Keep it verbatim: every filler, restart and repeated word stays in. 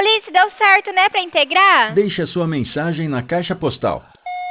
Alice, deu certo, né, pra integrar? Deixe a sua mensagem na caixa postal